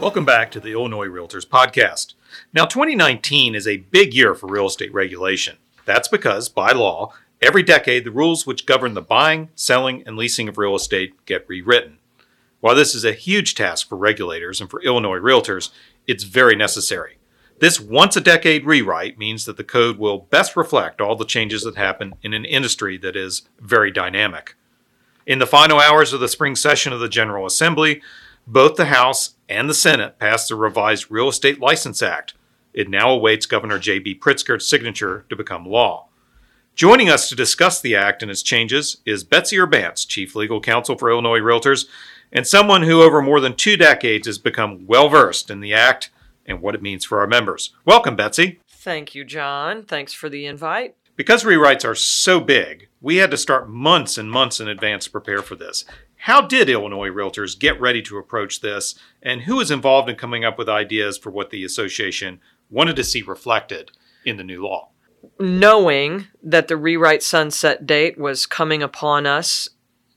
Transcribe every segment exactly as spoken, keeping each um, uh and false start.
Welcome back to the Illinois Realtors Podcast. Now, twenty nineteen is a big year for real estate regulation. That's because, by law, every decade the rules which govern the buying, selling, and leasing of real estate get rewritten. While this is a huge task for regulators and for Illinois realtors, it's very necessary. This once-a-decade rewrite means that the code will best reflect all the changes that happen in an industry that is very dynamic. In the final hours of the spring session of the General Assembly, both the House and the Senate passed the revised Real Estate License Act. It now awaits Governor J B Pritzker's signature to become law. Joining us to discuss the act and its changes is Betsy Urbance, Chief Legal Counsel for Illinois Realtors, and someone who over more than two decades has become well-versed in the act and what it means for our members. Welcome, Betsy. Thank you, John. Thanks for the invite. Because rewrites are so big, we had to start months and months in advance to prepare for this. How did Illinois Realtors get ready to approach this, and who was involved in coming up with ideas for what the association wanted to see reflected in the new law? Knowing that the rewrite sunset date was coming upon us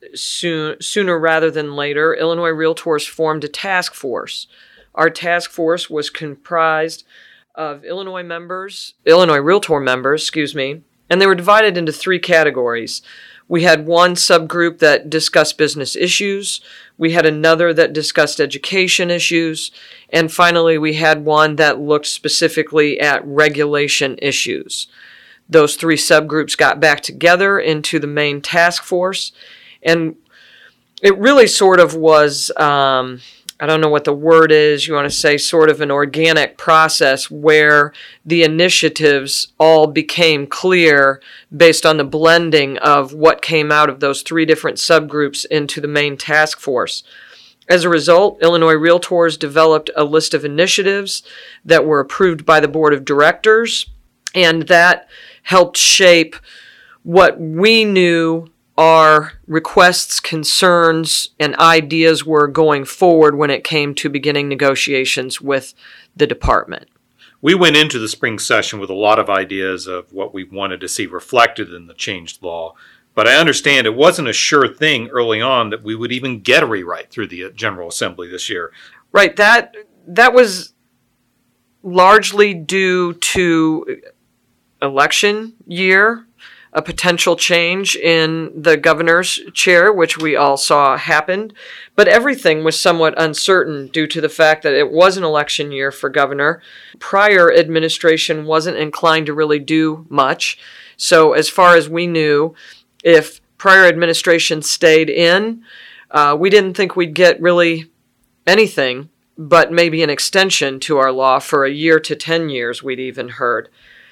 soon, sooner rather than later, Illinois Realtors formed a task force. Our task force was comprised of Illinois members, Illinois Realtor members, excuse me, and they were divided into three categories. We had one subgroup that discussed business issues, we had another that discussed education issues, and finally we had one that looked specifically at regulation issues. Those three subgroups got back together into the main task force, and it really sort of was, um, I don't know what the word is, you want to say sort of an organic process where the initiatives all became clear based on the blending of what came out of those three different subgroups into the main task force. As a result, Illinois Realtors developed a list of initiatives that were approved by the board of directors, and that helped shape what we knew our requests, concerns, and ideas were going forward when it came to beginning negotiations with the department. We went into the spring session with a lot of ideas of what we wanted to see reflected in the changed law, but I understand it wasn't a sure thing early on that we would even get a rewrite through the General Assembly this year. Right, that that was largely due to election year, a potential change in the governor's chair, which we all saw happened. But everything was somewhat uncertain due to the fact that it was an election year for governor. Prior administration wasn't inclined to really do much. So as far as we knew, if prior administration stayed in, uh, we didn't think we'd get really anything but maybe an extension to our law for a year to ten years, we'd even heard.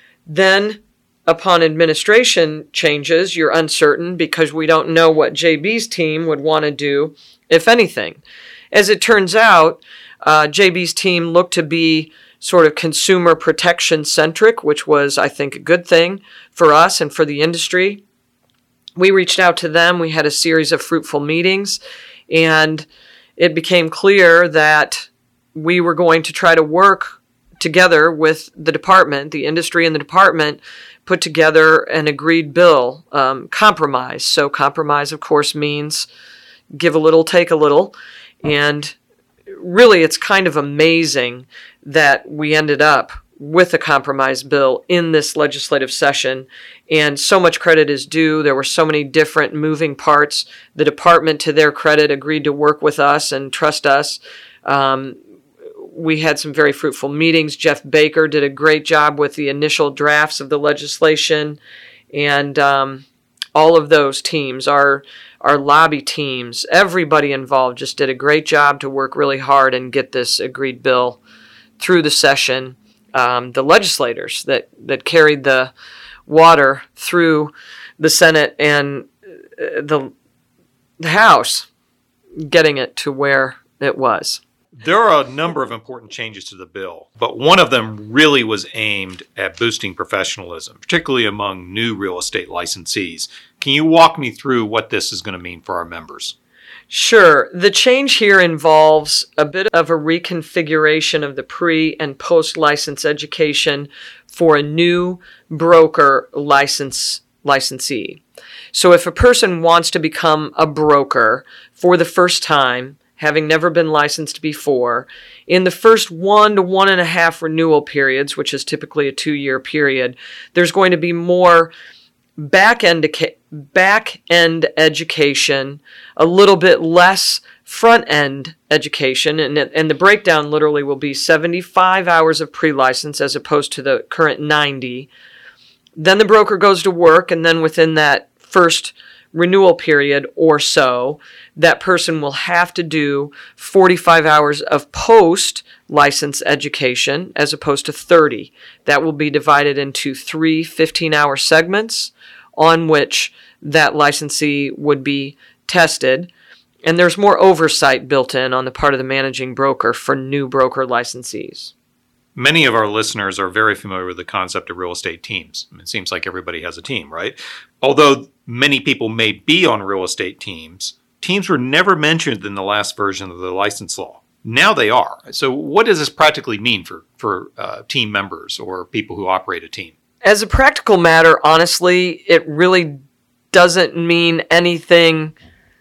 Then, upon administration changes, you're uncertain because we don't know what J B's team would want to do, if anything. As it turns out, uh, J B's team looked to be sort of consumer protection centric, which was, I think, a good thing for us and for the industry. We reached out to them. We had a series of fruitful meetings, and it became clear that we were going to try to work together with the department, the industry and the department, put together an agreed bill, um, compromise. So compromise, of course, means give a little, take a little. And really, it's kind of amazing that we ended up with a compromise bill in this legislative session. And so much credit is due. There were so many different moving parts. The department, to their credit, agreed to work with us and trust us. Um, We had some very fruitful meetings. Jeff Baker did a great job with the initial drafts of the legislation. And um, all of those teams, our, our lobby teams, everybody involved just did a great job to work really hard and get this agreed bill through the session. Um, the legislators that, that carried the water through the Senate and the, the House, getting it to where it was. There are a number of important changes to the bill, but one of them really was aimed at boosting professionalism, particularly among new real estate licensees. Can you walk me through what this is going to mean for our members? Sure. The change here involves a bit of a reconfiguration of the pre- and post-license education for a new broker license licensee. So if a person wants to become a broker for the first time, having never been licensed before, in the first one to one and a half renewal periods, which is typically a two-year period, there's going to be more back-end back-end education, a little bit less front-end education, and, and the breakdown literally will be seventy-five hours of pre-license as opposed to the current ninety. Then the broker goes to work, and then within that first renewal period or so, that person will have to do forty-five hours of post-license education as opposed to thirty. That will be divided into three fifteen-hour segments on which that licensee would be tested. And there's more oversight built in on the part of the managing broker for new broker licensees. Many of our listeners are very familiar with the concept of real estate teams. I mean, it seems like everybody has a team, right? Although many people may be on real estate teams, teams were never mentioned in the last version of the license law. Now they are. So what does this practically mean for, for uh, team members or people who operate a team? As a practical matter, honestly, it really doesn't mean anything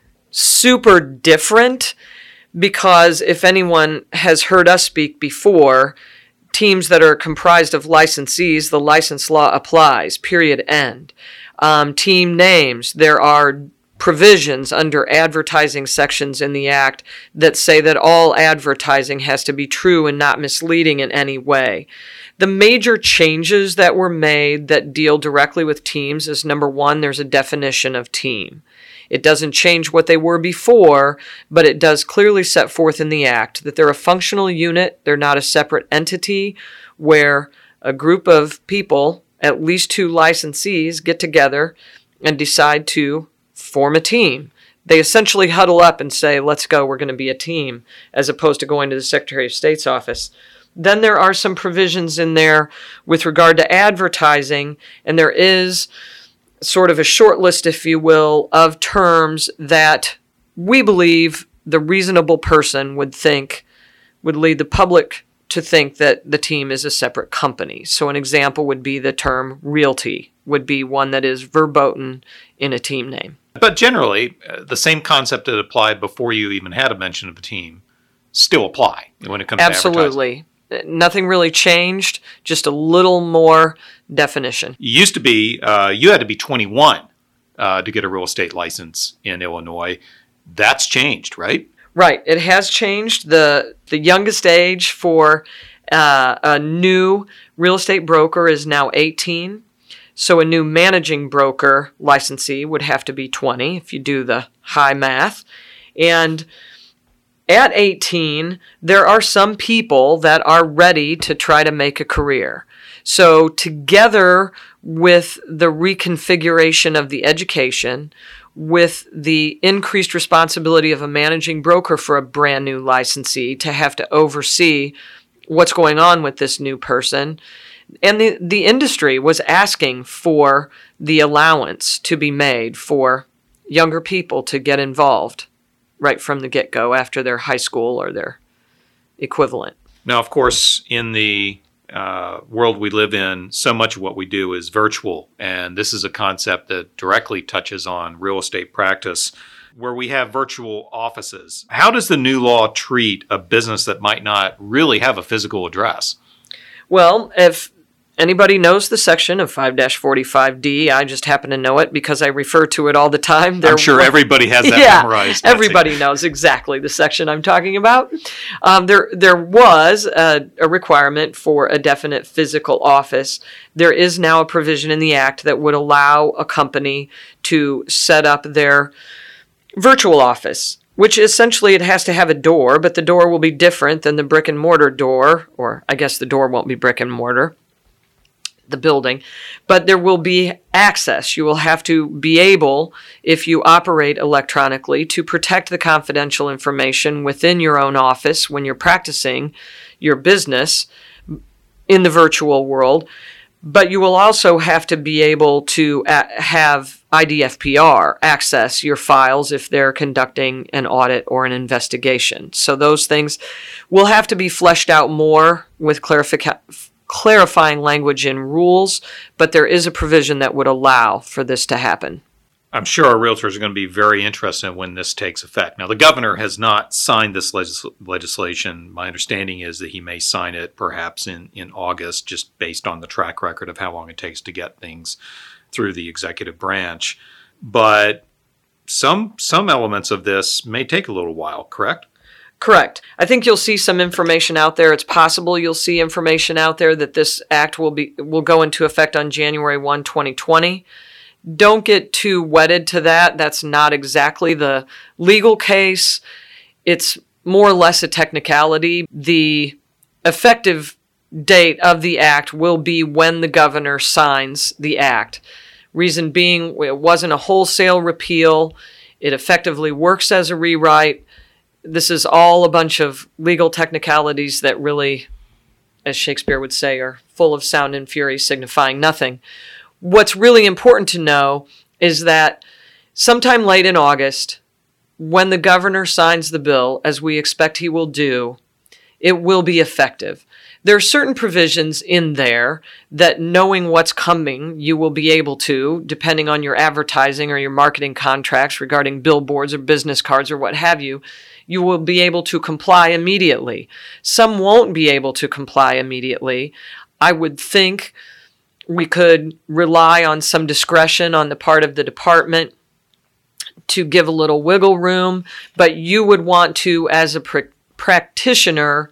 super different, because if anyone has heard us speak before, teams that are comprised of licensees, the license law applies, period, end. Um, team names, there are provisions under advertising sections in the Act that say that all advertising has to be true and not misleading in any way. The major changes that were made that deal directly with teams is, number one, there's a definition of team. It doesn't change what they were before, but it does clearly set forth in the Act that they're a functional unit. They're not a separate entity where a group of people, at least two licensees, get together and decide to form a team. They essentially huddle up and say, let's go, we're going to be a team, as opposed to going to the Secretary of State's office. Then there are some provisions in there with regard to advertising, and there is sort of a short list, if you will, of terms that we believe the reasonable person would think would lead the public to think that the team is a separate company. So an example would be the term realty would be one that is verboten in a team name. But generally, uh, the same concept that applied before you even had a mention of a team still apply when it comes Absolutely. to advertising. Nothing really changed, just a little more definition. It used to be, uh, you had to be twenty-one uh, to get a real estate license in Illinois. That's changed, right? Right. It has changed. The the youngest age for uh, a new real estate broker is now eighteen. So a new managing broker licensee would have to be twenty if you do the high math. And at eighteen, there are some people that are ready to try to make a career. So together with the reconfiguration of the education, with the increased responsibility of a managing broker for a brand new licensee to have to oversee what's going on with this new person, and the, the industry was asking for the allowance to be made for younger people to get involved right from the get-go after their high school or their equivalent. Now, of course, in the uh, world we live in, so much of what we do is virtual, and this is a concept that directly touches on real estate practice, where we have virtual offices. How does the new law treat a business that might not really have a physical address? Well, if anybody knows the section of five forty-five D, I just happen to know it because I refer to it all the time. There, I'm sure everybody has that yeah, memorized. Everybody knows exactly the section I'm talking about. Um, there there was a, a requirement for a definite physical office. There is now a provision in the Act that would allow a company to set up their virtual office, which essentially it has to have a door, but the door will be different than the brick and mortar door, or I guess the door won't be brick and mortar, the building, but there will be access. You will have to be able, if you operate electronically, to protect the confidential information within your own office when you're practicing your business in the virtual world. But you will also have to be able to a- have I D F P R access your files if they're conducting an audit or an investigation. So those things will have to be fleshed out more with clarification. clarifying language in rules, but there is a provision that would allow for this to happen. I'm sure our realtors are going to be very interested in when this takes effect. Now, the governor has not signed this legis- legislation. My understanding is that he may sign it perhaps in, in August, just based on the track record of how long it takes to get things through the executive branch. But some some elements of this may take a little while, correct? Correct. I think you'll see some information out there. It's possible you'll see information out there that this act will be will go into effect on January first, twenty twenty. Don't get too wedded to that. That's not exactly the legal case. It's more or less a technicality. The effective date of the act will be when the governor signs the act. Reason being, it wasn't a wholesale repeal. It effectively works as a rewrite. This is all a bunch of legal technicalities that really, as Shakespeare would say, are full of sound and fury, signifying nothing. What's really important to know is that sometime late in August, when the governor signs the bill, as we expect he will do, it will be effective. There are certain provisions in there that, knowing what's coming, you will be able to, depending on your advertising or your marketing contracts regarding billboards or business cards or what have you, you will be able to comply immediately. Some won't be able to comply immediately. I would think we could rely on some discretion on the part of the department to give a little wiggle room, but you would want to, as a pr- practitioner,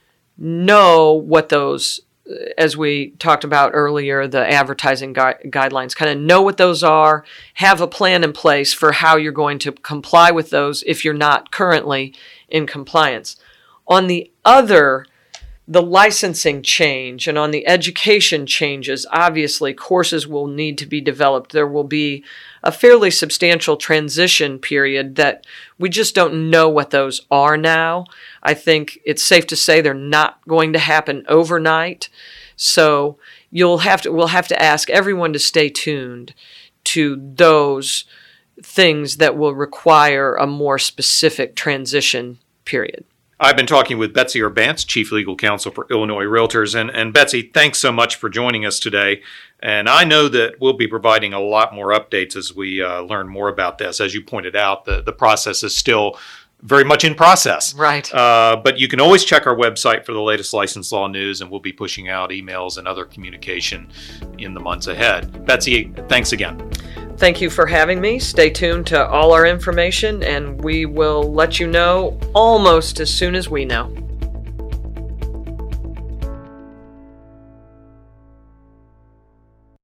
know what those, as we talked about earlier, the advertising gui- guidelines, kind of know what those are, have a plan in place for how you're going to comply with those if you're not currently in compliance. On the other, the licensing change and on the education changes, obviously courses will need to be developed. There will be a fairly substantial transition period that we just don't know what those are now. I think it's safe to say they're not going to happen overnight. So you'll have to, we'll have to ask everyone to stay tuned to those things that will require a more specific transition period. I've been talking with Betsy Urbance, Chief Legal Counsel for Illinois Realtors. And, and Betsy, thanks so much for joining us today. And I know that we'll be providing a lot more updates as we uh, learn more about this. As you pointed out, the, the process is still very much in process. Right. Uh, but you can always check our website for the latest license law news, and we'll be pushing out emails and other communication in the months ahead. Betsy, thanks again. Thank you for having me. Stay tuned to all our information, and we will let you know almost as soon as we know.